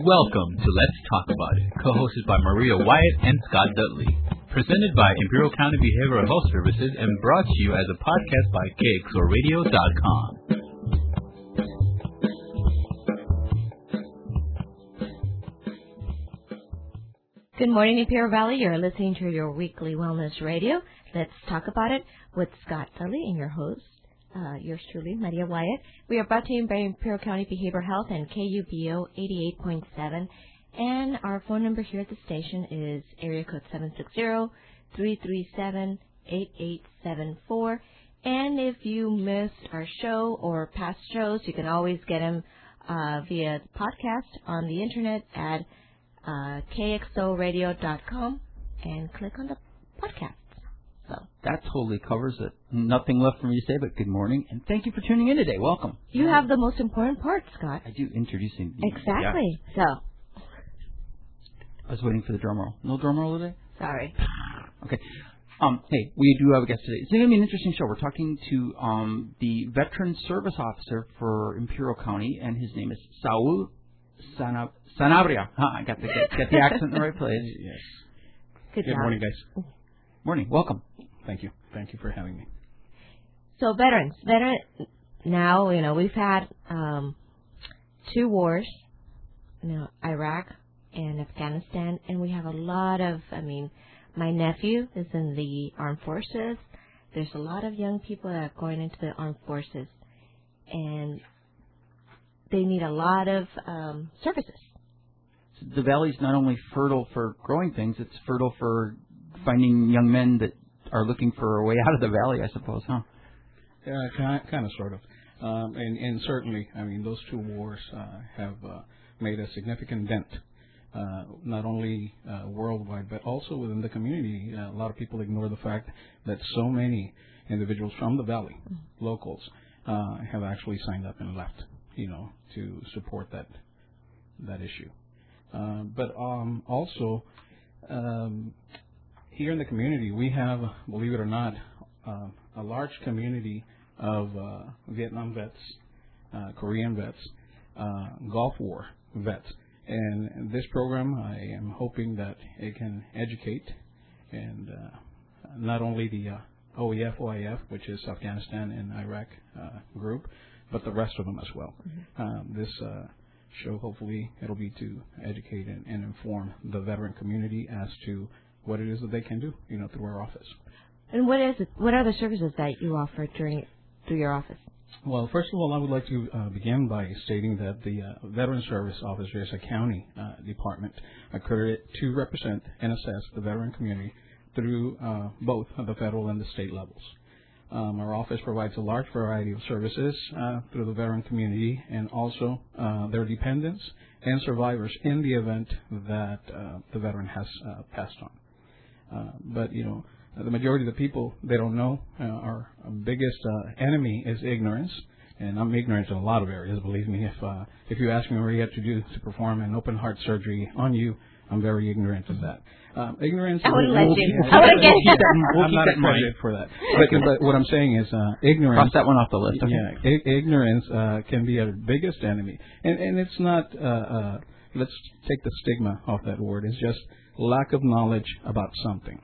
Welcome to Let's Talk About It, co-hosted by Maria Wyatt and Scott Dudley. Presented by Imperial County Behavioral Health Services and brought to you as a podcast by KXORadio.com. Good morning, Imperial Valley. You're listening to your weekly wellness radio. Let's talk about it with Scott Dudley and your host, yours truly, Maria Wyatt. We are brought to you by Imperial County Behavioral Health and KUBO 88.7. And our phone number here at the station is area code 760-337-8874. And if you missed our show or past shows, you can always get them via podcast on the internet at KXORadio.com and click on the podcast. So that totally covers it. Nothing left for me to say but good morning and thank you for tuning in today. Welcome. You have the most important part, Scott. I do, introducing you. Exactly. Yeah. So I was waiting for the drum roll. No drum roll today? Sorry. Okay. Hey, we do have a guest today. It's going to be an interesting show. We're talking to the Veteran Service Officer for Imperial County, and his name is Saul Sanabria. I got the accent in the right place. Yes. Good job. Morning, guys. Morning. Welcome. Thank you. Thank you for having me. So veterans. Now, we've had two wars, Iraq and Afghanistan, and we have a lot of, my nephew is in the armed forces. There's a lot of young people that are going into the armed forces, and they need a lot of services. The valley's not only fertile for growing things, it's fertile for finding young men that are looking for a way out of the valley, I suppose, huh? Yeah, kind of, sort of. And certainly, those two wars have made a significant dent, not only worldwide, but also within the community. A lot of people ignore the fact that so many individuals from the valley, locals, have actually signed up and left, to support that issue. But also, here in the community, we have, believe it or not, a large community of Vietnam vets, Korean vets, Gulf War vets. And this program, I am hoping that it can educate and not only the OEF, OIF, which is Afghanistan and Iraq group, but the rest of them as well. Mm-hmm. This show, hopefully, it'll be to educate and inform the veteran community as to what it is that they can do, through our office. And what is it? What are the services that you offer through your office? Well, first of all, I would like to begin by stating that the Veteran Service Officer is a county department accredited to represent and assess the veteran community through both the federal and the state levels. Our office provides a large variety of services through the veteran community and also their dependents and survivors in the event that the veteran has passed on. But the majority of the people, they don't know. Our biggest enemy is ignorance, and I'm ignorant in a lot of areas. Believe me, if you ask me what you have to do to perform an open heart surgery on you, I'm very ignorant of that. Ignorance. I wouldn't let you. I wouldn't get you. I'm not accredited for that. But what I'm saying is, ignorance. Cross that one off the list. Okay. Yeah, ignorance can be our biggest enemy, and it's not. Let's take the stigma off that word. It's just lack of knowledge about something.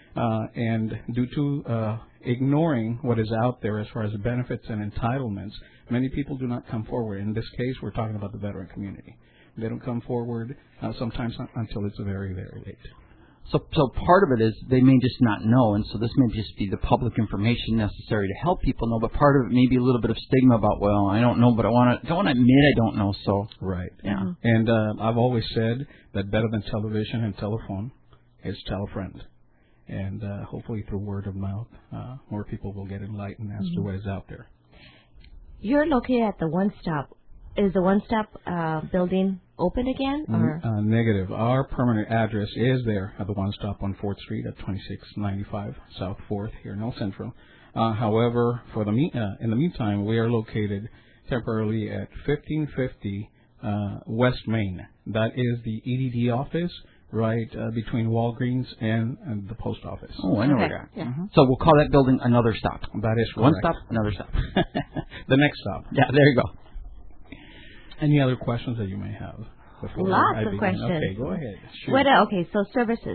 And due to ignoring what is out there as far as benefits and entitlements, many people do not come forward. In this case, we're talking about the veteran community. They don't come forward sometimes until it's very, very late. So part of it is they may just not know, and so this may just be the public information necessary to help people know, but part of it may be a little bit of stigma about, well, I don't know, but I don't want to admit I don't know, so. Right. Yeah. Mm-hmm. And I've always said that better than television and telephone is tell a friend. And hopefully through word of mouth, more people will get enlightened as to what is out there. You're located at the One Stop. Is the One Stop building open again? Or? Negative. Our permanent address is there at the One Stop on 4th Street at 2695 South 4th here in El Centro. However, for in the meantime, we are located temporarily at 1550 West Main. That is the EDD office right between Walgreens and the post office. Oh, I know where you're at. Yeah. Mm-hmm. So we'll call that building another stop. That is correct. One stop, another stop. The next stop. Yeah, there you go. Any other questions that you may have? before Lots I of begin. questions. Okay, go ahead. Shoot. Okay, so services.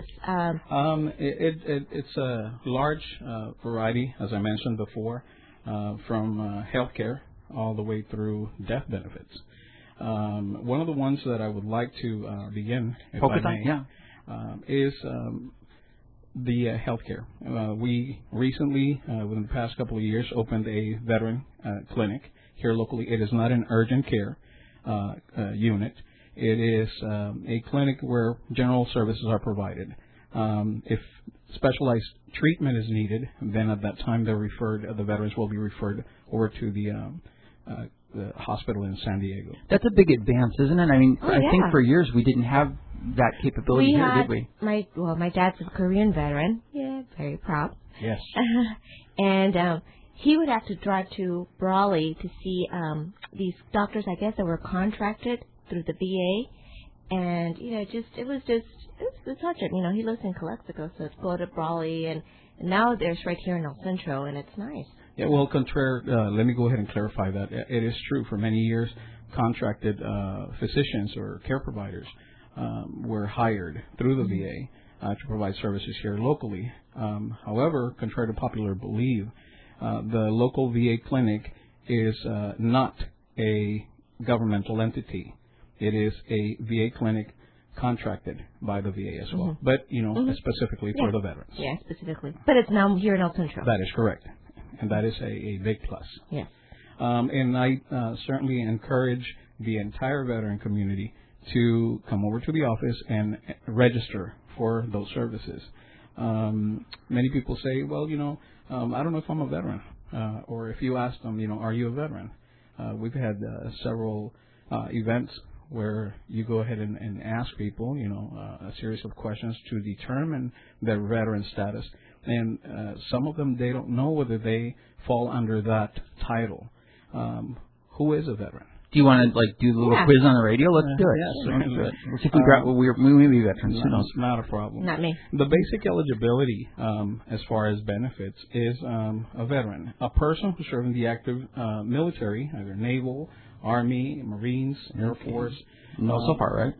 It's a large variety, as I mentioned before, from healthcare all the way through death benefits. One of the ones that I would like to begin, if Focus I may, on, is the healthcare. We recently, within the past couple of years, opened a veteran clinic here locally. It is not an urgent care unit. It is a clinic where general services are provided. If specialized treatment is needed, then at that time the veterans will be referred over to the hospital in San Diego. That's a big advance, isn't it? I mean, I think for years we didn't have that capability here, did we? My dad's a Korean veteran. Yeah, very proud. Yes. And he would have to drive to Brawley to see these doctors, I guess, that were contracted through the VA. And, it was such a, he lives in Calexico, so it's go to Brawley. And now there's right here in El Centro, and it's nice. Yeah, well, let me go ahead and clarify that. It is true. For many years, contracted physicians or care providers were hired through the VA to provide services here locally. However, contrary to popular belief, the local VA clinic is not a governmental entity. It is a VA clinic contracted by the VA as well, but specifically for the veterans. Yeah, specifically. But it's now here in El Centro. That is correct, and that is a big plus. Yes. And I certainly encourage the entire veteran community to come over to the office and register for those services. Many people say, well, I don't know if I'm a veteran. Or if you ask them, are you a veteran? We've had several events where you go ahead and ask people, a series of questions to determine their veteran status. And some of them, they don't know whether they fall under that title. Who is a veteran? Do you want to do the little quiz on the radio? Let's do it. Yes, let's do it. Let's see if we may be veterans. Who knows? Not a problem. Not me. The basic eligibility, as far as benefits, is a veteran, a person who served in the active military, either naval, Army, Marines, Air Force. No, so far, right?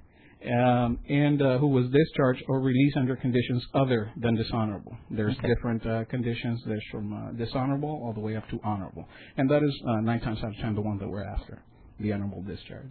And who was discharged or released under conditions other than dishonorable. There's different conditions. There's from dishonorable all the way up to honorable. And that is 9 times out of 10 the one that we're after, the honorable discharge.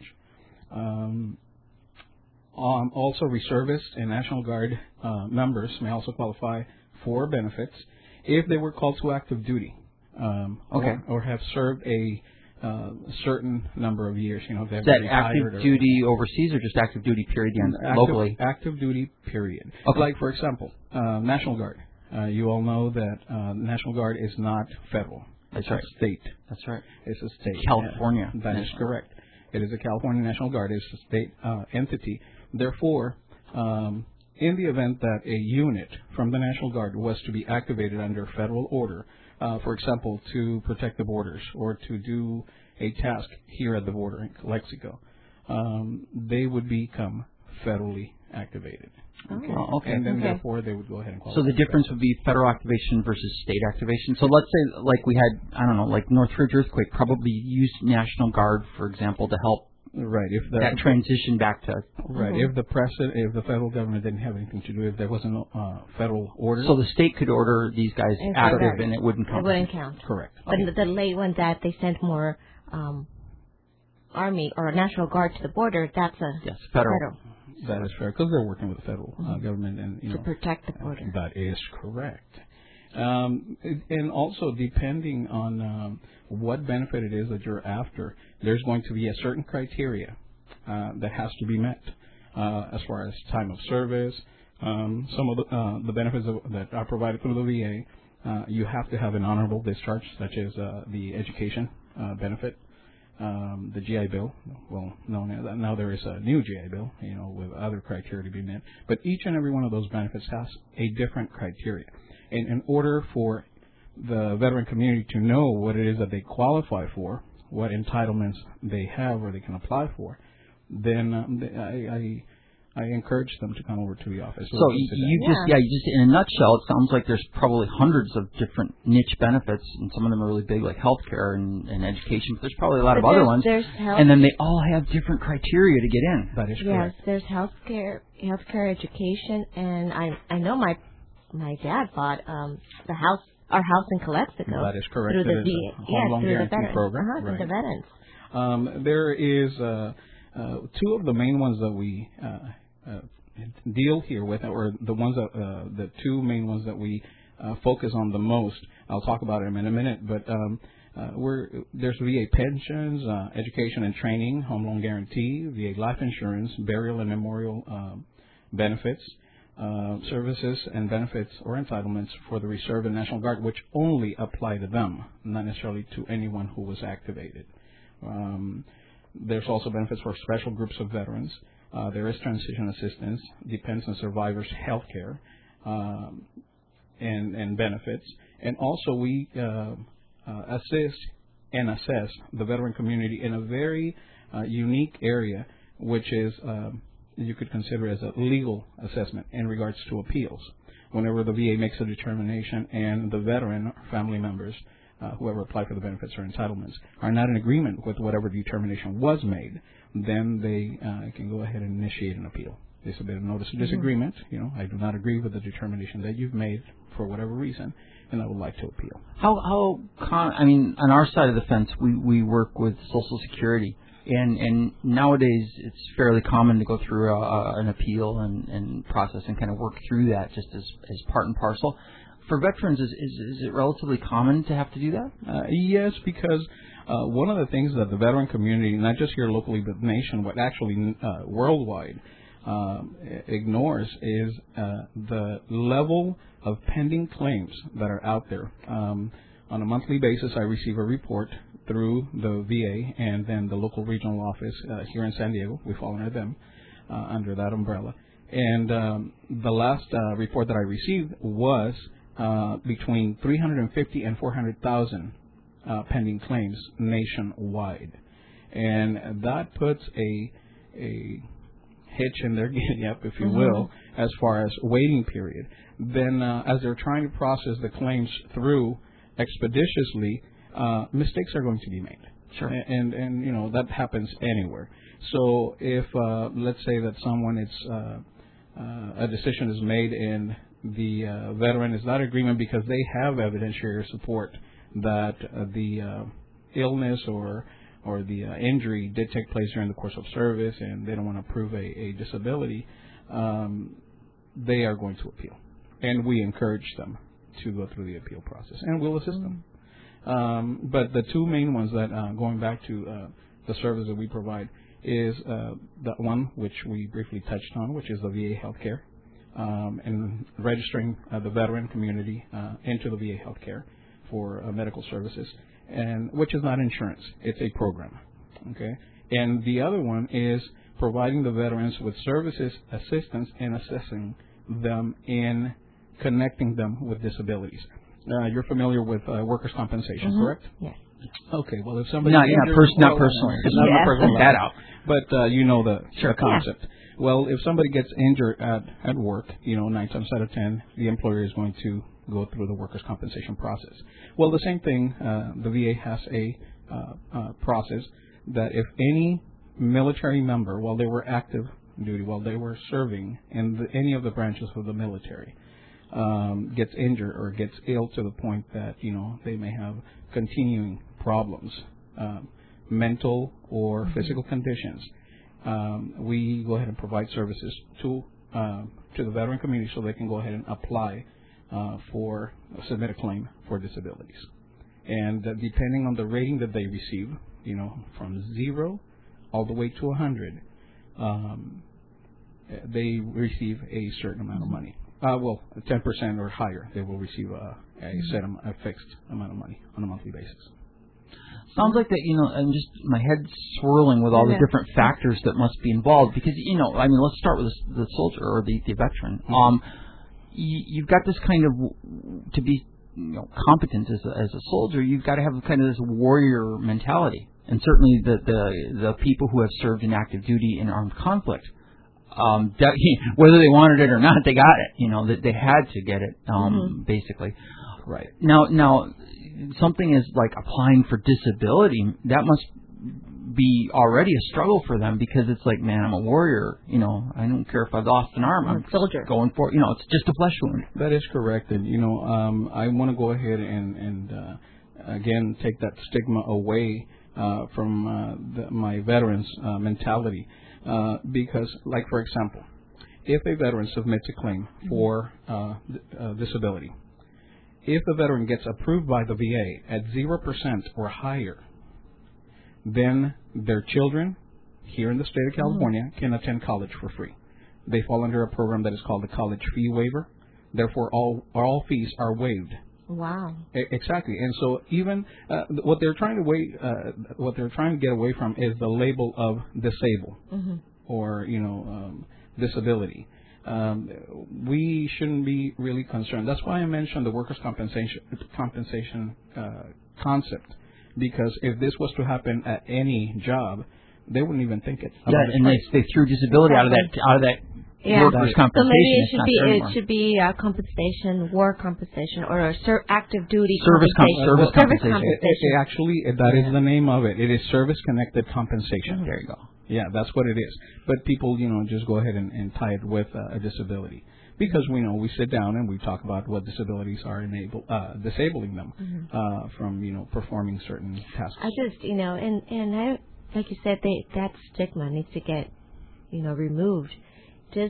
Also, reservists and National Guard members may also qualify for benefits if they were called to active duty or have served a certain number of years. Is that active duty overseas or just active duty period locally? Active duty period. Okay. Like, for example, National Guard. You all know that National Guard is not federal. That's it's right. a state. That's right. It's a state. California. That is correct. It is a California National Guard. It's a state entity. Therefore, in the event that a unit from the National Guard was to be activated under federal order, for example, to protect the borders or to do a task here at the border in Calexico, they would become federally activated. Okay. And then, therefore, they would go ahead and qualify. So the difference would be federal activation versus state activation. So let's say, like we had, I don't know, like Northridge earthquake, probably used National Guard, for example, to help. Right. If that transition back to if the federal government didn't have anything to do, if there wasn't a federal order, so the state could order these guys active and it wouldn't count. It wouldn't count. Correct. But the late one that they sent more Army or National Guard to the border, that's federal. That is fair because they're working with the federal government and to protect the border. That is correct. And also, depending on what benefit it is that you're after, there's going to be a certain criteria that has to be met as far as time of service. Some of the benefits that are provided through the VA, you have to have an honorable discharge, such as the education benefit, the GI Bill. Well, now there is a new GI Bill, with other criteria to be met. But each and every one of those benefits has a different criteria. And in order for the veteran community to know what it is that they qualify for, what entitlements they have or they can apply for, then I encourage them to come over to the office. So you just in a nutshell, it sounds like there's probably hundreds of different niche benefits, and some of them are really big, like healthcare and education. But there's probably a lot of other ones, and then they all have different criteria to get in. That is correct. Yes, there's healthcare, education, and I know my dad bought our house in Calexico. That is correct. Through the VA, home loan guarantee veterans program. Through the veterans. There is two of the main ones that we deal here with, or the ones that the two main ones that we focus on the most. I'll talk about them in a minute, but there's VA pensions, education and training, home loan guarantee, VA life insurance, burial and memorial benefits, services and benefits or entitlements for the Reserve and National Guard, which only apply to them, not necessarily to anyone who was activated. There's also benefits for special groups of veterans. There is transition assistance, dependents and survivors health care, and benefits. And also we assist and assess the veteran community in a very unique area, which is you could consider as a legal assessment in regards to appeals. Whenever the VA makes a determination and the veteran or family members, whoever applied for the benefits or entitlements, are not in agreement with whatever determination was made, then they can go ahead and initiate an appeal. They submit a notice of disagreement. I do not agree with the determination that you've made for whatever reason, and I would like to appeal. On our side of the fence, we work with Social Security, and nowadays it's fairly common to go through an appeal and process and kind of work through that just as part and parcel. For veterans, is it relatively common to have to do that? Yes, because one of the things that the veteran community, not just here locally but nation, but actually worldwide, ignores is the level of pending claims that are out there. On a monthly basis, I receive a report through the VA and then the local regional office here in San Diego. We fall under them, under that umbrella. And the last report that I received was between 350 and 400,000 pending claims nationwide, and that puts a hitch in their giddy up, if you will, as far as waiting period. Then, as they're trying to process the claims through expeditiously, mistakes are going to be made. Sure. And that happens anywhere. So if let's say that someone a decision is made and the veteran is not in agreement because they have evidentiary support that the illness or the injury did take place during the course of service, and they don't want to prove a disability, they are going to appeal. And we encourage them to go through the appeal process, and we'll assist them. But the two main ones that, going back to the service that we provide, is the one which we briefly touched on, which is the VA healthcare, and registering the veteran community into the VA healthcare for medical services, and which is not insurance; it's a program. Okay, and the other one is providing the veterans with services, assistance, and assessing them in connecting them with disabilities. You're familiar with workers' compensation, correct? Yes. Okay. Well, if somebody not personally, not personally, that out. But you know the concept. Yeah. Well, if somebody gets injured at work, 9 times out of 10, the employer is going to go through the workers' compensation process. Well, the same thing. The VA has a process that if any military member, while they were active duty, while they were serving in any of the branches of the military, gets injured or gets ill to the point that they may have continuing problems, mental or physical conditions, we go ahead and provide services to the veteran community so they can go ahead and apply for submit a claim for disabilities. And depending on the rating that they receive, from 0 all the way to 100, they receive a certain amount of money. 10% or higher, they will receive a fixed amount of money on a monthly basis. Sounds like that, I'm just, my head's swirling with all the different factors that must be involved because, let's start with the soldier or the veteran. You've got this kind of, to be, competent as a soldier, you've got to have kind of this warrior mentality. And certainly the people who have served in active duty in armed conflict whether they wanted it or not, they got it. That they had to get it, basically. Right. Now, something is like applying for disability. That must be already a struggle for them because it's like, man, I'm a warrior. I don't care if I lost an arm. I'm a soldier. Going for it. It's just a flesh wound. That is correct. And, I want to go ahead and again, take that stigma away from my veterans' mentality. Because, like, for example, if a veteran submits a claim for disability, if the veteran gets approved by the VA at 0% or higher, then their children here in the state of California can attend college for free. They fall under a program that is called the college fee waiver. Therefore, all fees are waived. Wow. Exactly. And so even what they're trying to get away from is the label of disabled or disability. We shouldn't be really concerned. That's why I mentioned the workers' compensation concept. Because if this was to happen at any job, they wouldn't even think it. Yeah, and they threw disability out of that workers' compensation. So maybe it should be compensation, war compensation, or active duty service compensation. Actually, that is the name of it. It is service-connected compensation. There you go. Yeah, that's what it is. But people, just go ahead and tie it with a disability. Because we sit down and we talk about what disabilities are disabling them from performing certain tasks. I just and I, like you said, that stigma needs to get removed. Just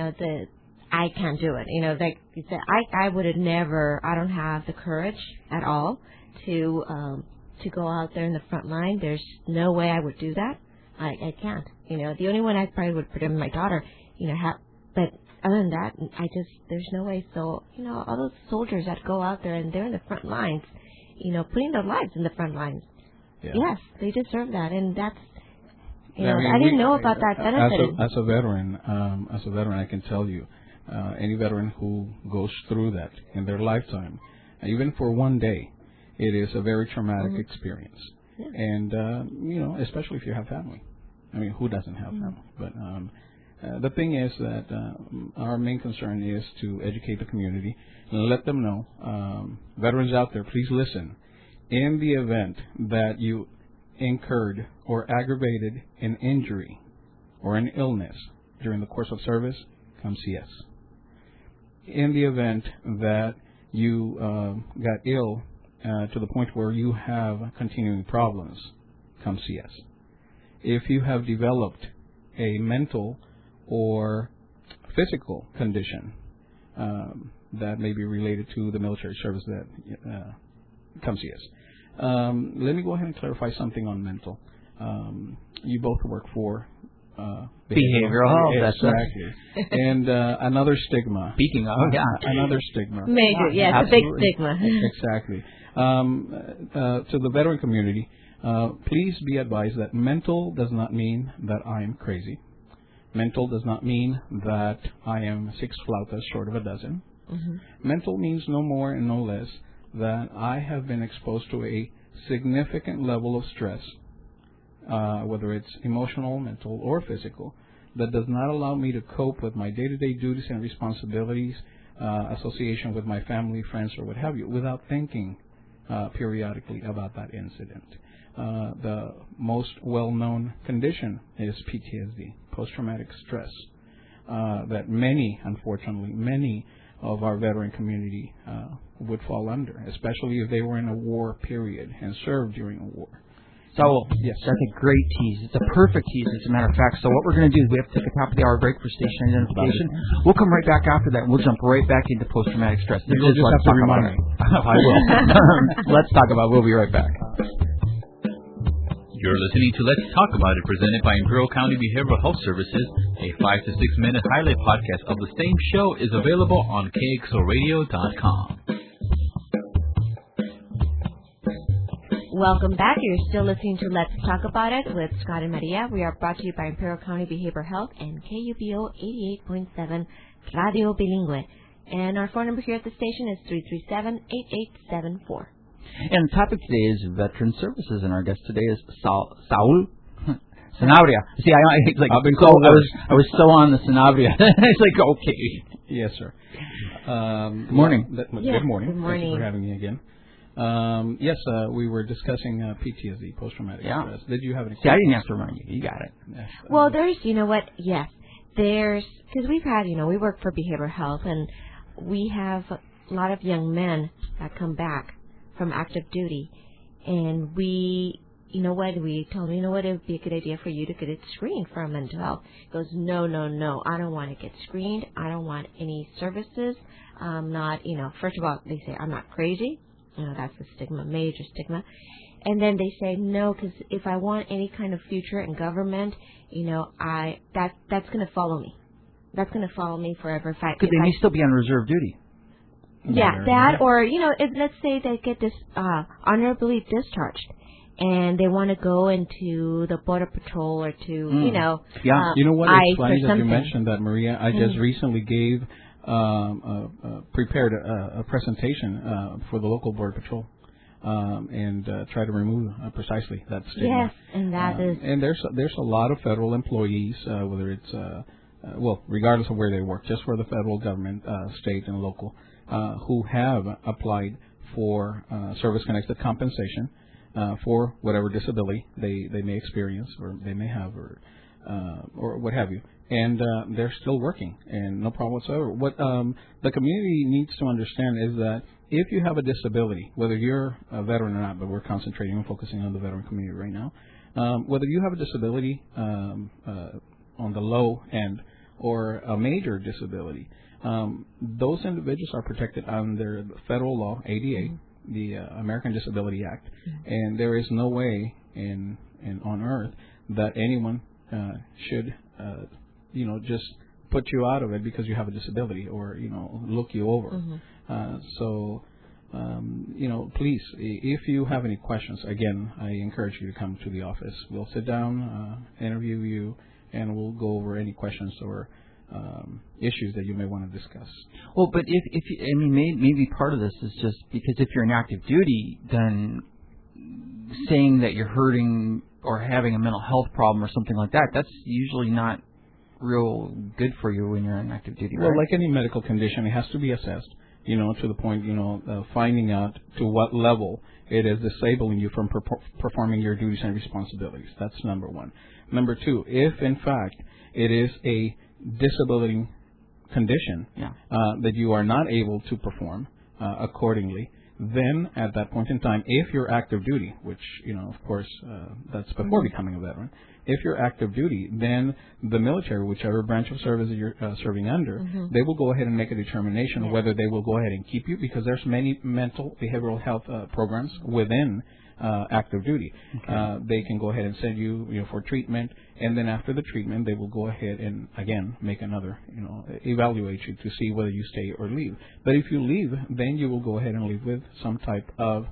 I can't do it. Like you said, I would have never. I don't have the courage at all to go out there in the front line. There's no way I would do that. I can't. The only one I probably would put in my daughter. But other than that, there's no way. So, all those soldiers that go out there and they're in the front lines, putting their lives in the front lines. Yeah. Yes, they deserve that. And that's, I didn't know about that benefit. As a veteran, I can tell you, any veteran who goes through that in their lifetime, even for one day, it is a very traumatic experience. Yeah. And, especially if you have family. I mean, who doesn't have family? But, the thing is that our main concern is to educate the community and let them know, veterans out there, please listen. In the event that you incurred or aggravated an injury or an illness during the course of service, come see us. In the event that you got ill to the point where you have continuing problems, come see us. If you have developed a mental or physical condition that may be related to the military service, that come see us. Let me go ahead and clarify something on mental. You both work for behavioral health. Exactly. And another stigma. Speaking of, another stigma. Major, it's a big stigma. Exactly. To the veteran community, please be advised that mental does not mean that I am crazy. Mental does not mean that I am 6 flautas short of a dozen. Mental means no more and no less that I have been exposed to a significant level of stress, whether it's emotional, mental, or physical, that does not allow me to cope with my day-to-day duties and responsibilities, association with my family, friends, or what have you, without thinking periodically about that incident. The most well-known condition is PTSD, post-traumatic stress, that unfortunately, many of our veteran community would fall under, especially if they were in a war period and served during a war. So, yes, that's a great tease. It's a perfect tease, as a matter of fact. So what we're going to do is we have to take a top-of-the-hour break for station identification. We'll come right back after that, and we'll jump right back into post-traumatic stress. You'll just have to remind me. I will. Let's talk about it. We'll be right back. You're listening to Let's Talk About It, presented by Imperial County Behavioral Health Services. A 5 to 6 minute highlight podcast of the same show is available on KXORadio.com. Welcome back. You're still listening to Let's Talk About It with Scott and Maria. We are brought to you by Imperial County Behavioral Health and KUPO 88.7 Radio Bilingüe. And our phone number here at the station is 337-8874. And the topic today is veteran services, and our guest today is Saul Sanabria. See, it's like I've been called I was so on the Sanabria. It's like, okay. Yes, sir. Good morning. Good morning. Good morning. Thank you for having me again. Yes, we were discussing PTSD, post-traumatic stress. Did you have any questions? See, I didn't have to remind you. You got it. Yes, Well, there's, you know what? Yes, there's, because we've had, we work for behavioral health, and we have a lot of young men that come back from active duty, and we told him, it would be a good idea for you to get it screened for mental health. He goes, no, I don't want to get screened. I don't want any services. I'm not, first of all, they say I'm not crazy. That's a stigma, major stigma. And then they say, no, because if I want any kind of future in government, that's going to follow me. That's going to follow me forever. Because they may still be on reserve duty. Yeah, that, or, let's say they get this honorably discharged, and they want to go into the Border Patrol or to, you know what? It's funny that you mentioned that, Maria. I just recently gave, prepared a presentation for the local Border Patrol, and try to remove precisely that stigma. Yes, and that is. And there's a lot of federal employees, whether it's regardless of where they work, just for the federal government, state and local, who have applied for service-connected compensation for whatever disability they may experience or they may have or what have you. And they're still working, and no problem whatsoever. What the community needs to understand is that if you have a disability, whether you're a veteran or not, but we're concentrating and focusing on the veteran community right now, whether you have a disability on the low end or a major disability, those individuals are protected under the federal law, ADA, the American Disability Act, and there is no way on earth that anyone should just put you out of it because you have a disability or look you over. Please, if you have any questions, again, I encourage you to come to the office. We'll sit down, interview you, and we'll go over any questions or issues that you may want to discuss. Well, but if maybe part of this is just because if you're in active duty, then saying that you're hurting or having a mental health problem or something like that, that's usually not real good for you when you're in active duty, right? Well, like any medical condition, it has to be assessed, to the point, finding out to what level it is disabling you from performing your duties and responsibilities. That's number one. Number two, if in fact it is a disability condition that you are not able to perform accordingly, then at that point in time, if you're active duty, which, of course, that's before becoming a veteran, if you're active duty, then the military, whichever branch of service you're serving under, they will go ahead and make a determination whether they will go ahead and keep you, because there's many mental behavioral health programs within active duty. They can go ahead and send you, for treatment, and then after the treatment, they will go ahead and again make another, evaluate you to see whether you stay or leave. But if you leave, then you will go ahead and leave with some type of,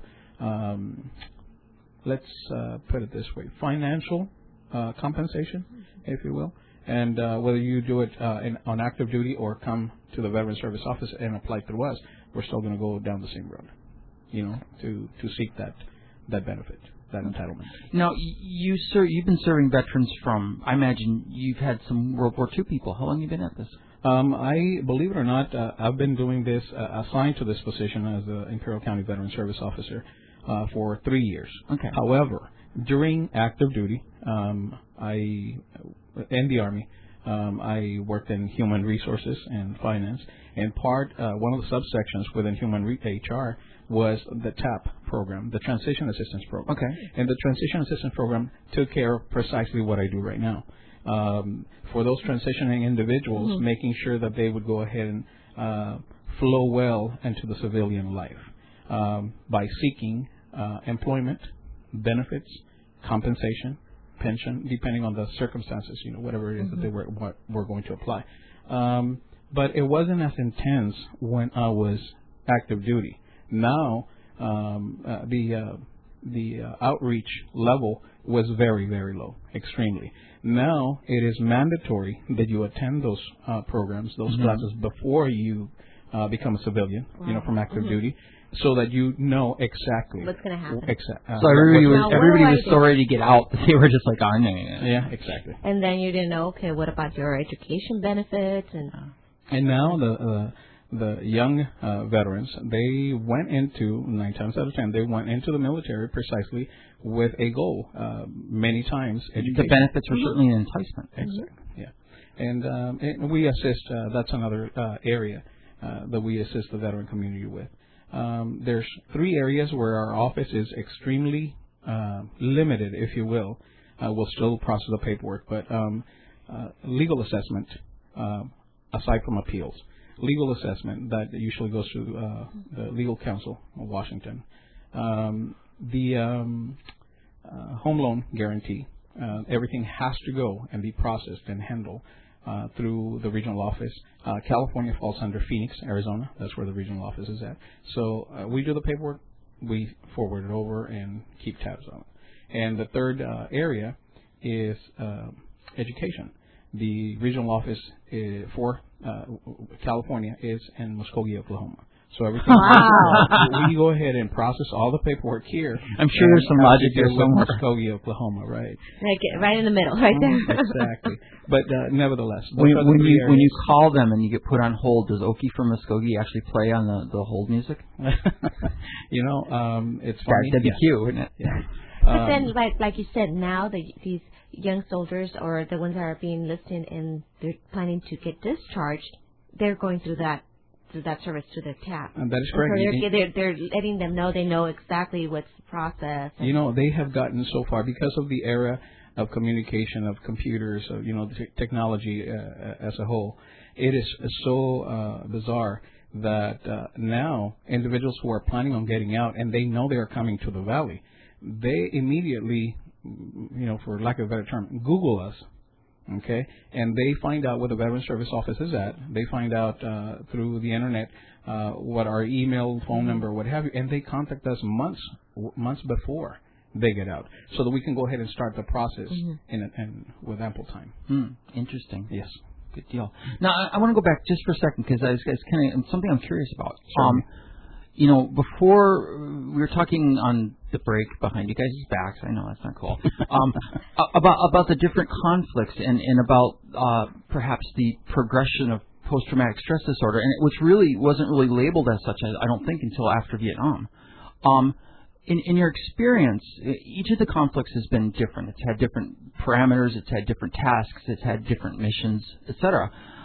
let's put it this way, financial compensation, if you will. And whether you do it on active duty or come to the Veteran Service Office and apply through us, we're still going to go down the same road, to seek that benefit, that entitlement. Now, you've been serving veterans from, I imagine you've had some World War II people. How long have you been at this? I, believe it or not, I've been doing this, assigned to this position as the Imperial County Veteran Service Officer for 3 years. Okay. However, during active duty, in the Army, I worked in human resources and finance, and one of the subsections within human HR was the TAP program, the Transition Assistance Program. Okay. And the Transition Assistance Program took care of precisely what I do right now. For those transitioning individuals, making sure that they would go ahead and flow well into the civilian life by seeking employment, benefits, compensation, pension, depending on the circumstances, whatever it is that they were going to apply. But it wasn't as intense when I was active duty. Now, the outreach level was very, very low, extremely. Now it is mandatory that you attend those programs, those classes before you become a civilian, from active duty. so that you know exactly what's going to happen. So everybody was so ready to get out. They were just like, oh, no. Yeah, exactly. And then you didn't know, okay, what about your education benefits? And now the young veterans, they went into, 9 times out of 10, they went into the military precisely with a goal. Many times, education. The benefits are certainly an enticement. Exactly. Yeah. And we assist. That's another area that we assist the veteran community with. There's 3 areas where our office is extremely limited, if you will. We'll still process the paperwork, but legal assessment, aside from appeals. Legal assessment that usually goes to the Legal Counsel of Washington. The home loan guarantee, everything has to go and be processed and handled through the regional office. California falls under Phoenix, Arizona. That's where the regional office is at. So we do the paperwork, we forward it over and keep tabs on it. And the third area is education. The regional office for California is in Muskogee, Oklahoma. So everything we go ahead and process all the paperwork here. I'm sure there's some logic there somewhere. Muskogee, Oklahoma, right? Like right in the middle, right there. Exactly. But nevertheless, when you call them and you get put on hold, does Okie from Muskogee actually play on the hold music? It's funny. That'd be cute, wouldn't it? Yeah. But then, like you said, now these young soldiers or the ones that are being enlisted and they're planning to get discharged, they're going through that service to the TAP. And that is correct. So they're letting them know they know exactly what's the process. They have gotten so far because of the era of communication, of computers, of the technology as a whole. It is so bizarre that now individuals who are planning on getting out and they know they are coming to the Valley, they immediately, for lack of a better term, Google us. Okay, and they find out where the Veteran Service Office is at. They find out through the internet what our email, phone number, what have you, and they contact us months before they get out, so that we can go ahead and start the process in with ample time. Interesting. Yes. Good deal. Now I want to go back just for a second because it's kind of something I'm curious about. Before we were talking on the break behind you guys' backs, I know that's not cool, about the different conflicts and about perhaps the progression of post-traumatic stress disorder, and which really wasn't really labeled as such, I don't think, until after Vietnam. In your experience, each of the conflicts has been different. It's had different parameters, it's had different tasks, it's had different missions, etc.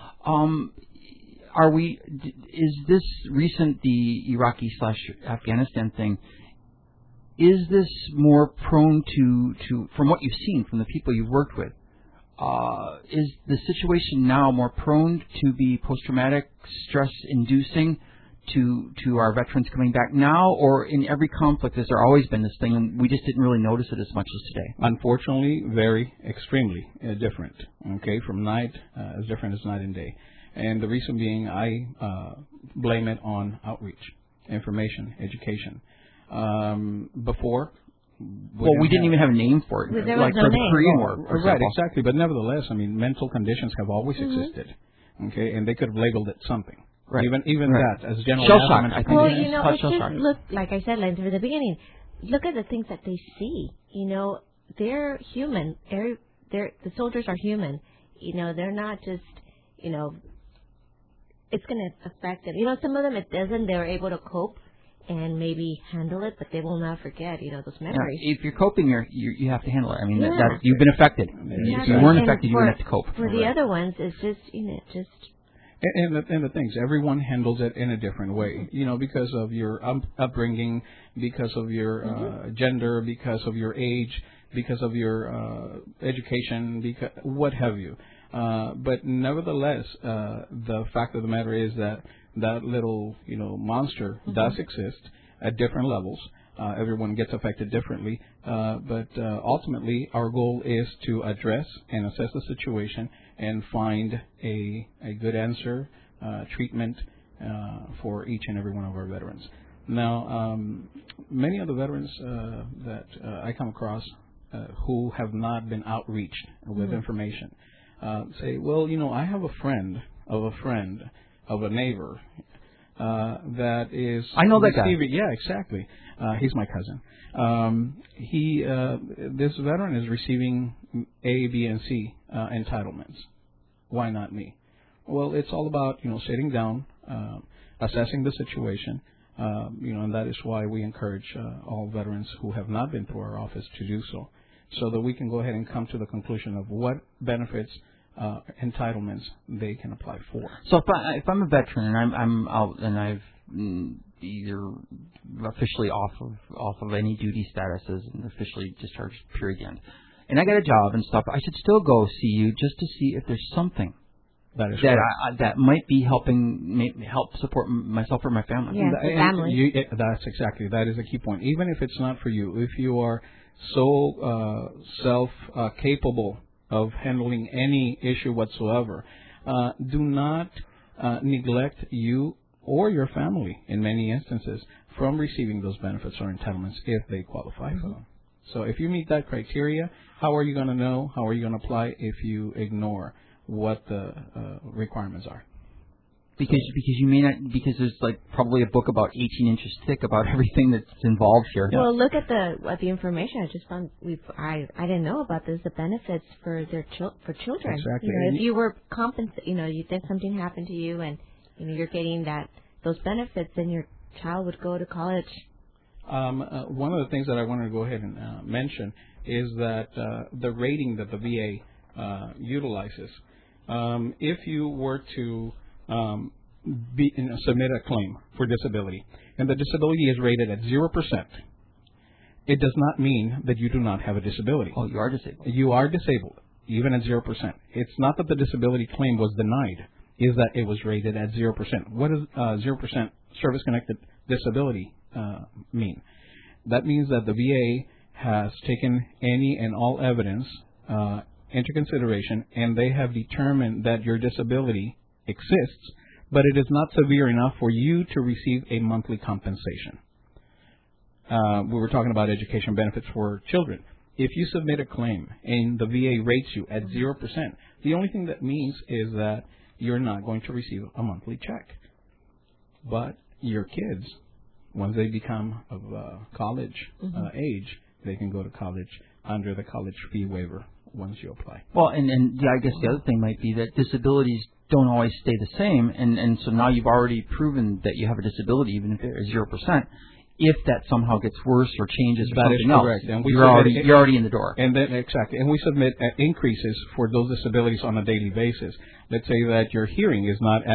Is this recent, the Iraqi/Afghanistan thing, is this more prone to, from what you've seen from the people you've worked with, is the situation now more prone to be post-traumatic stress inducing to our veterans coming back now, or in every conflict has there always been this thing and we just didn't really notice it as much as today? Unfortunately, very extremely different, from night, as different as night and day. And the reason being, I blame it on outreach, information, education. Before, we didn't even have a name for it, like for the Korean War, for right? example. Exactly. But nevertheless, mental conditions have always existed, and they could have labeled it something. Right. Even that as general shell shock. I think. Well, it's just look, like I said, from the beginning, look at the things that they see. They're human. The soldiers are human. They're not just it's going to affect them. Some of them it doesn't. They're able to cope and maybe handle it, but they will not forget, those memories. Yeah, if you're coping, you have to handle it. That you've been affected. If you weren't affected, you wouldn't have to cope. For the other ones, it's just, And the things, everyone handles it in a different way, because of your upbringing, because of your gender, because of your age, because of your education, because what have you. But nevertheless, the fact of the matter is that little, monster does exist at different levels. Everyone gets affected differently. But ultimately, our goal is to address and assess the situation and find a good answer, treatment for each and every one of our veterans. Now, many of the veterans that I come across who have not been outreached with information say, well, I have a friend of a neighbor that is. I know that guy. Yeah, exactly. He's my cousin. This veteran is receiving A, B, and C entitlements. Why not me? Well, it's all about sitting down, assessing the situation, and that is why we encourage all veterans who have not been through our office to do so that we can go ahead and come to the conclusion of what benefits, entitlements they can apply for. So if I'm a veteran and I'm out and I've either officially off of any duty statuses and officially discharged period end, and I got a job and stuff, I should still go see you just to see if there's something that might be help support myself or my family. Yeah, the family. That's exactly. That is a key point. Even if it's not for you, if you are so capable of handling any issue whatsoever, do not neglect you or your family, in many instances, from receiving those benefits or entitlements if they qualify for them. So if you meet that criteria, how are you going to know? How are you going to apply if you ignore what the requirements are? Because you may not, because there's probably a book about 18 inches thick about everything that's involved here. Yeah. Well, look at the information I just found. I didn't know about this. The benefits for for children. Exactly. If you were compensated, you think something happened to you, and you're getting those benefits, then your child would go to college. One of the things that I wanted to go ahead and mention is that the rating that the VA utilizes. If you were to submit a claim for disability, and the disability is rated at 0%, it does not mean that you do not have a disability. Oh, you are disabled. You are disabled, even at 0%. It's not that the disability claim was denied, is that it was rated at 0%. What does 0% service-connected disability mean? That means that the VA has taken any and all evidence into consideration, and they have determined that your disability exists, but it is not severe enough for you to receive a monthly compensation. We were talking about education benefits for children. If you submit a claim and the VA rates you at 0%, the only thing that means is that you're not going to receive a monthly check. But your kids, once they become of college age, they can go to college under the college fee waiver once you apply. Well, and I guess the other thing might be that disabilities don't always stay the same, and so now you've already proven that you have a disability, even if it's 0%. If that somehow gets worse or changes or something else, and you're already in the door. And then exactly, and we submit increases for those disabilities on a daily basis. Let's say that your hearing is not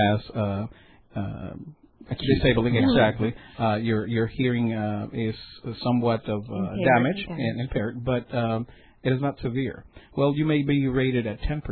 as disabling exactly. Your hearing is somewhat of damaged and impaired, but it is not severe. Well, you may be rated at 10%.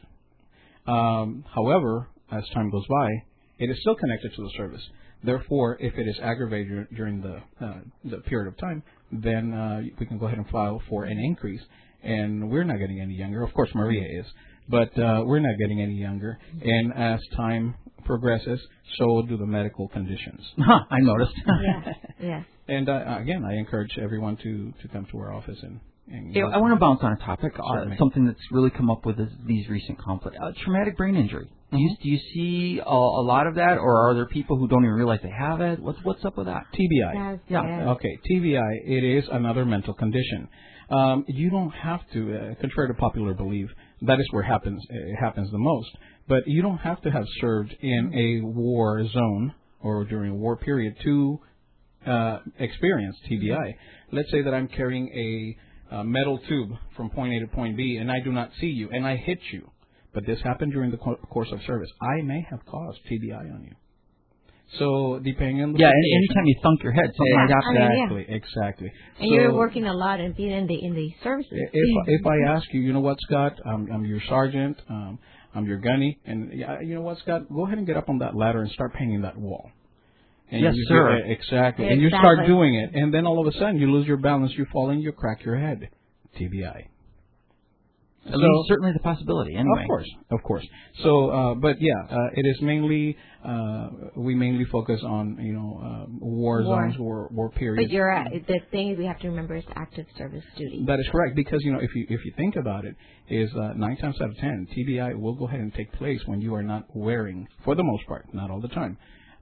However, as time goes by, it is still connected to the service. Therefore, if it is aggravated during the period of time, then we can go ahead and file for an increase. And we're not getting any younger. Of course, Maria is. But we're not getting any younger. And as time progresses, so do the medical conditions. I noticed. Yeah. And again, I encourage everyone to come to our office and I want to bounce on a topic, something that's really come up with these recent conflicts. Traumatic brain injury. Do you see a lot of that, or are there people who don't even realize they have it? What's up with that? TBI. Yeah. Okay, TBI, it is another mental condition. You don't have to, contrary to popular belief, that is where it happens the most. But you don't have to have served in a war zone or during a war period to experience TBI. Let's say that I'm carrying a metal tube from point A to point B, and I do not see you, and I hit you. But this happened during the course of service. I may have caused TBI on you. So depending on the situation, anytime you thunk your head, something like that. Exactly. And you're working a lot and being in the services. If I ask you, you know what, Scott, I'm your sergeant, I'm your gunny, and you know what, Scott, go ahead and get up on that ladder and start painting that wall. And yes, sir. Exactly. And you start doing it, and then all of a sudden you lose your balance, you fall and you crack your head. TBI. At least certainly the possibility, anyway. Of course. So, but it is mainly we mainly focus on war zones, war periods. But the thing we have to remember is active service duty. That is correct, because if you think about it, is 9 times out of 10 TBI will go ahead and take place when you are not wearing, for the most part, not all the time,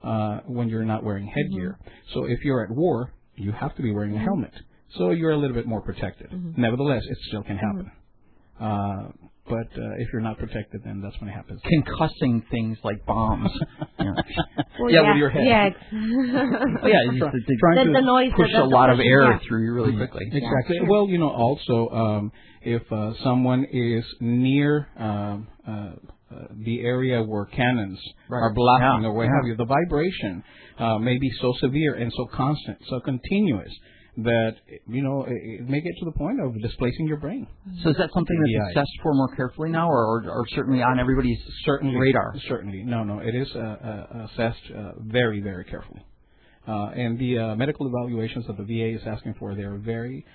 when you're not wearing headgear. So if you're at war, you have to be wearing a helmet. So you're a little bit more protected. Nevertheless, it still can happen. But if you're not protected, then that's when it happens. Concussing things like bombs. Well, with your head. Yeah. Trying the noise push a lot of air through you really quickly. Exactly. Yeah. Well, also, if someone is near the area where cannons are blasting or what have you, the vibration may be so severe and so constant, so continuous, that, it may get to the point of displacing your brain. So is that something that's assessed for more carefully now, or certainly on everybody's radar? Certainly. No, it is assessed very, very carefully. And the medical evaluations that the VA is asking for, they're very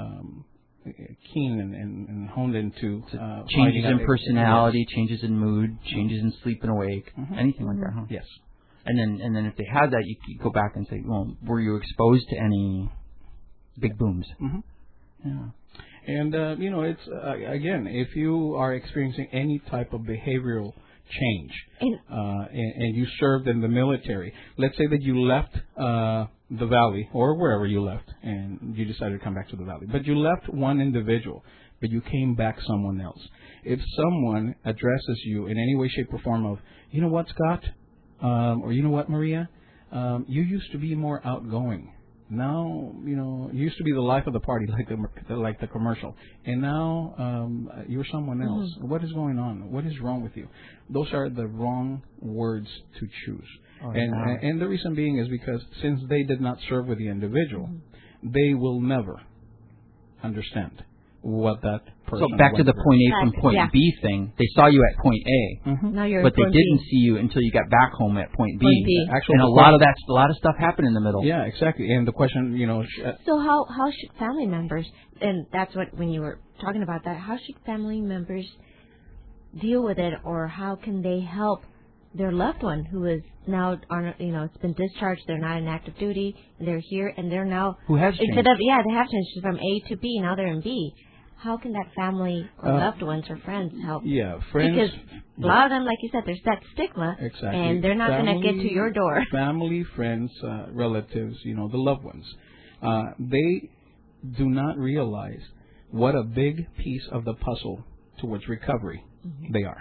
keen and honed into changes in personality, changes in mood, changes in sleep and awake, anything like that, huh? Yes. And then if they had that, you go back and say, well, were you exposed to any big booms? Yeah. And, it's, again, if you are experiencing any type of behavioral change and you served in the military, let's say that you left the valley or wherever you left and you decided to come back to the valley, but you left one individual, but you came back someone else. If someone addresses you in any way, shape, or form of, you know what, Scott, or you know what, Maria, you used to be more outgoing. Now, you used to be the life of the party, like the commercial, and now you're someone else. What is going on? What is wrong with you? Those are the wrong words to choose. And the reason being is because since they did not serve with the individual, they will never understand what that person. So back to the point A from point B thing. They saw you at point A, Now you're but they didn't see you until you got back home at point B. Actually, and a lot of stuff happened in the middle. Yeah, exactly. And the question, So how should family members? And that's what when you were talking about that. How should family members deal with it, or how can they help their loved one who is now, it's been discharged, they're not in active duty, they're here, and they're now who has changed. They have changed from A to B. Now they're in B. How can that family or loved ones or friends help? Yeah, friends. Because a lot of them, like you said, there's that stigma, and they're not going to get to your door. Family, friends, relatives, the loved ones, they do not realize what a big piece of the puzzle towards recovery they are.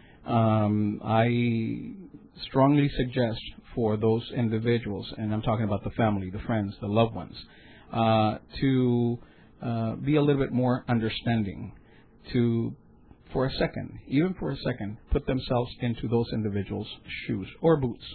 I strongly suggest for those individuals, and I'm talking about the family, the friends, the loved ones, to be a little bit more understanding, to, for a second, put themselves into those individuals' shoes or boots,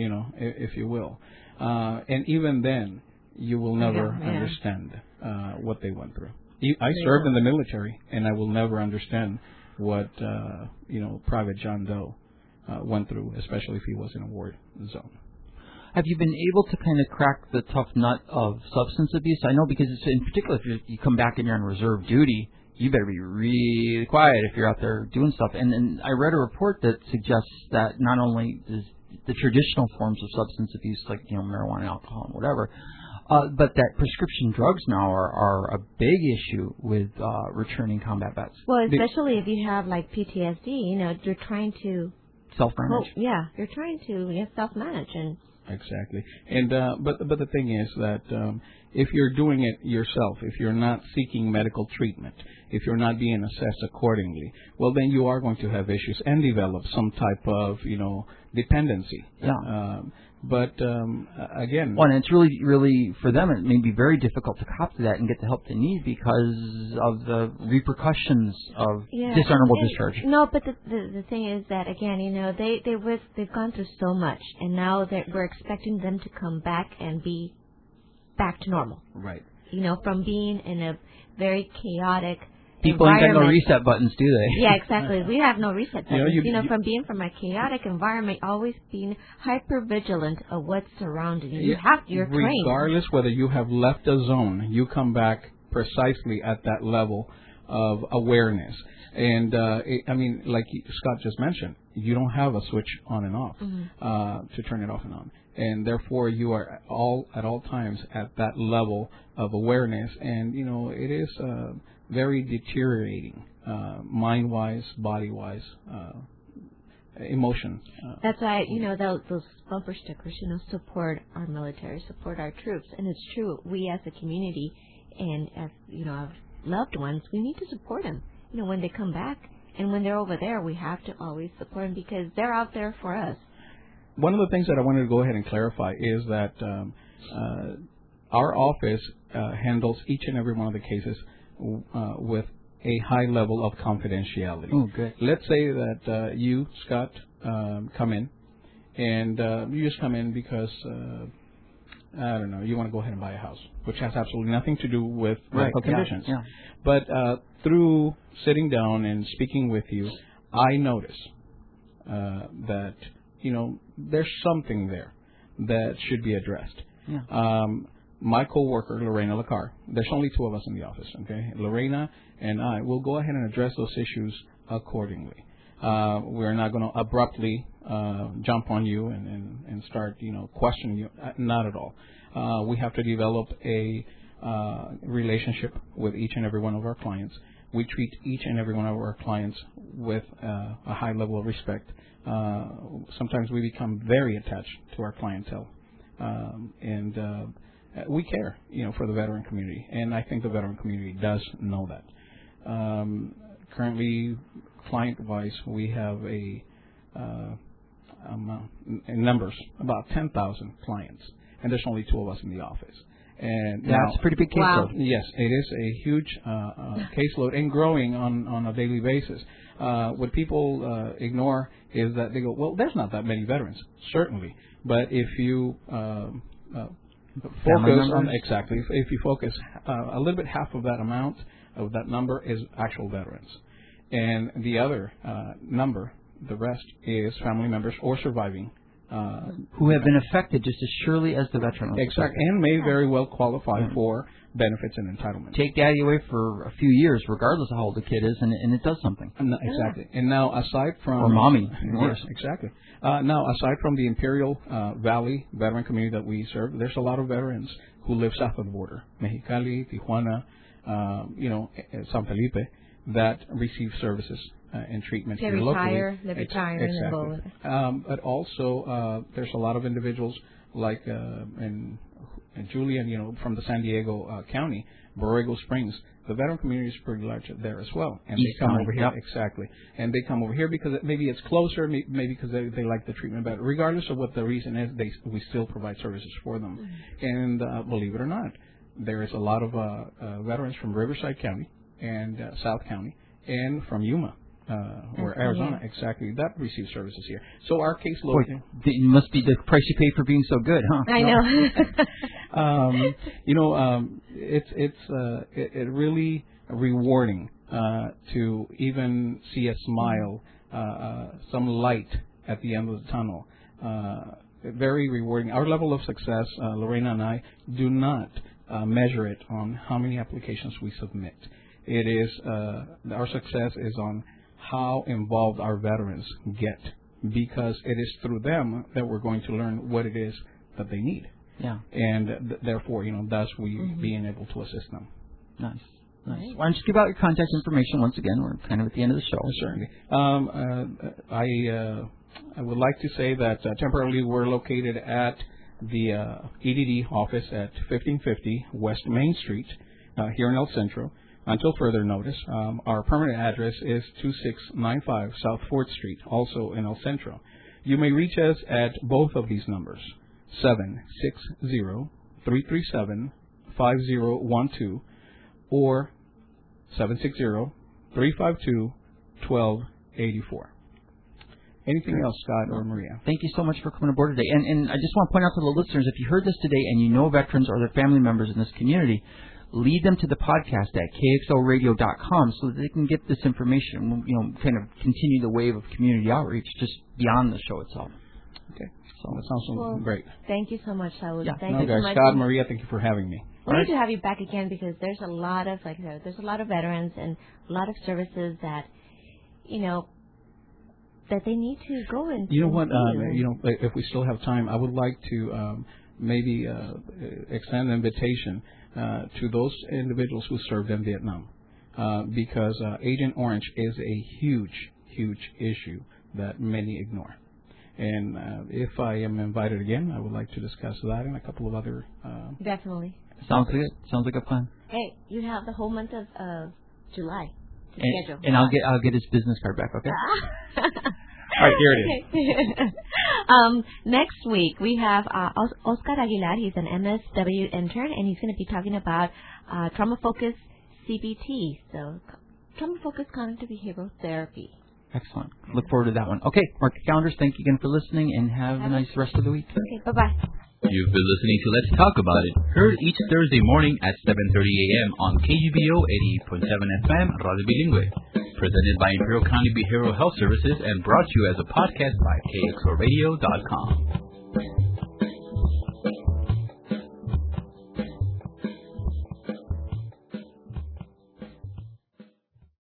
if you will. And even then, you will never understand what they went through. I served in the military, and I will never understand what Private John Doe went through, especially if he was in a war zone. Have you been able to kind of crack the tough nut of substance abuse? I know because it's in particular, if you come back and you're on reserve duty, you better be really quiet if you're out there doing stuff. And I read a report that suggests that not only is the traditional forms of substance abuse, like marijuana, alcohol, and whatever, but that prescription drugs now are a big issue with returning combat vets. Well, especially if you have like PTSD, you're trying to self-manage. You're trying to self-manage and. Exactly. And but the thing is that if you're doing it yourself, if you're not seeking medical treatment, if you're not being assessed accordingly, well, then you are going to have issues and develop some type of dependency. Yeah. But again, well, and it's really, really for them, it may be very difficult to cop to that and get the help they need because of the repercussions of dishonorable discharge. No, but the thing is that again, they've gone through so much, and now we're expecting them to come back and be back to normal. Right. From being in a very chaotic. People ain't got no reset buttons, do they? Yeah, exactly. We have no reset buttons. From being from a chaotic environment, always being hyper vigilant of what's surrounding you. You're trained. Regardless whether you have left a zone, you come back precisely at that level of awareness. And like Scott just mentioned, you don't have a switch on and off to turn it off and on. And therefore, you are at all times at that level of awareness. And it is very deteriorating, mind-wise, body-wise, emotion. That's why, those bumper stickers, support our military, support our troops. And it's true, we as a community and as, our loved ones, we need to support them. When they come back and when they're over there, we have to always support them because they're out there for us. One of the things that I wanted to go ahead and clarify is that our office handles each and every one of the cases with a high level of confidentiality. Oh, good. Let's say that you, Scott, come in, and you just come in because, I don't know, you want to go ahead and buy a house, which has absolutely nothing to do with medical conditions. Yeah. But through sitting down and speaking with you, I notice that, there's something there that should be addressed. Yeah. My coworker, Lorena Lacar, there's only two of us in the office, okay? Lorena and I will go ahead and address those issues accordingly. We're not going to abruptly jump on you and start, questioning you. Not at all. We have to develop a relationship with each and every one of our clients. We treat each and every one of our clients with a high level of respect. Sometimes we become very attached to our clientele. And we care, for the veteran community. And I think the veteran community does know that. Currently, client-wise, we have in numbers, about 10,000 clients. And there's only two of us in the office. And that's a pretty big caseload. Wow. Yes, it is a huge caseload and growing on a daily basis. What people ignore is that they go, well, there's not that many veterans. Certainly. But if you focus on, exactly, if you focus a little bit, half of that amount, of that number is actual veterans. And the other number, the rest, is family members or surviving who have been affected just as surely as the veteran. Exactly, and may very well qualify for benefits and entitlements. Take daddy away for a few years, regardless of how old the kid is, and it does something. Exactly. And now, aside from... Or mommy. Yes, exactly. Now, aside from the Imperial Valley veteran community that we serve, there's a lot of veterans who live south of the border. Mexicali, Tijuana, San Felipe, that receive services and treatment here locally. They retire. Exactly. But also, there's a lot of individuals like and Julian, from the San Diego County, Borrego Springs. The veteran community is pretty large there as well, and they come over here. Exactly, and they come over here because maybe it's closer, maybe because they like the treatment better. Regardless of what the reason is, we still provide services for them. And believe it or not, there is a lot of veterans from Riverside County and South County, and from Yuma, or Arizona, exactly, that receive services here. So our caseload... Boy, it must be the price you pay for being so good, huh? I know. It's really rewarding to even see a smile, some light at the end of the tunnel. Very rewarding. Our level of success, Lorena and I, do not measure it on how many applications we submit. It is our success is on how involved our veterans get, because it is through them that we're going to learn what it is that they need. Yeah. And therefore, thus we being able to assist them. Nice. Why don't you give out your contact information once again? We're kind of at the end of the show. Certainly. I would like to say that temporarily we're located at the EDD office at 1550 West Main Street here in El Centro. Until further notice, our permanent address is 2695 South 4th Street, also in El Centro. You may reach us at both of these numbers, 760-337-5012 or 760-352-1284. Anything else, Scott or Maria? Thank you so much for coming aboard today. And I just want to point out to the listeners, if you heard this today and you know veterans or their family members in this community, lead them to the podcast at kxlradio.com so that they can get this information, kind of continue the wave of community outreach just beyond the show itself. Okay. So that sounds great. Thank you so much, Saul. Yeah. Thank you guys, so much. Scott, Maria, thank you for having me. We need to have you back again because there's a lot of, there's a lot of veterans and a lot of services that, that they need to go into. You know what? If we still have time, I would like to maybe extend an invitation to those individuals who served in Vietnam, because Agent Orange is a huge, huge issue that many ignore. And if I am invited again, I would like to discuss that and a couple of other. Definitely. Sounds good. Sounds like a plan. Hey, you have the whole month of July to schedule. And I'll get his business card back. Okay. All right, here it is. Next week we have Oscar Aguilar. He's an MSW intern, and he's going to be talking about trauma-focused CBT, so trauma-focused cognitive behavioral therapy. Excellent. Look forward to that one. Okay, mark your calendars. Thank you again for listening, and have a nice rest of the week. Okay, bye-bye. You've been listening to Let's Talk About It, heard each Thursday morning at 7:30 a.m. on KGBO 88.7 FM Radio Bilingüe, presented by Imperial County Behavioral Health Services and brought to you as a podcast by KXORadio.com.